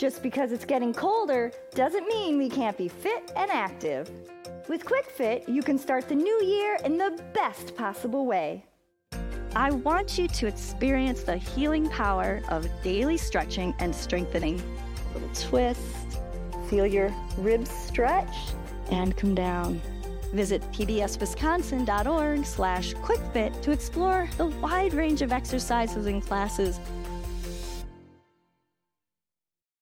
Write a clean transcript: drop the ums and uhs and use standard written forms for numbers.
Just because it's getting colder doesn't mean we can't be fit and active. With QuickFit, you can start the new year in the best possible way. I want you to experience the healing power of daily stretching and strengthening. A little twist, feel your ribs stretch, and come down. Visit pbswisconsin.org/QuickFit to explore the wide range of exercises and classes